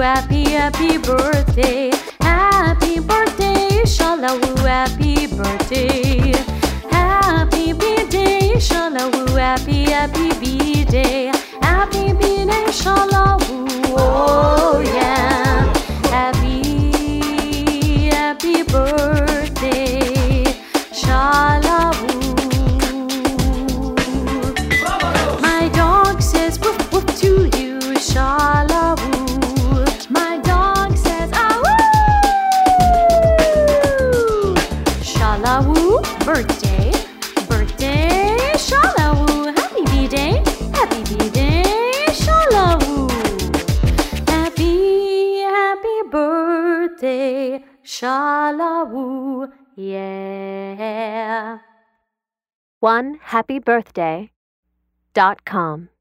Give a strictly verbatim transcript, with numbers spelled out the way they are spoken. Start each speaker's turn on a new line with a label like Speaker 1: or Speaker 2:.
Speaker 1: happy, happy birthday. Happy birthday, Shalawoo, happy birthday. Happy B-day, Shalawoo, happy, happy B-day. Happy B-day, Shalawoo, oh yeah. Happy, happy birthday, Shalawoo. My dog says woof woof to you, Shalawoo. My dog says ah woo. Shalawoo, birthday, birthday, Shalawoo. Happy B-day, happy B-day, Shalawoo. Happy, happy birthday, Shalawoo, yeah.
Speaker 2: one happy birthday dot com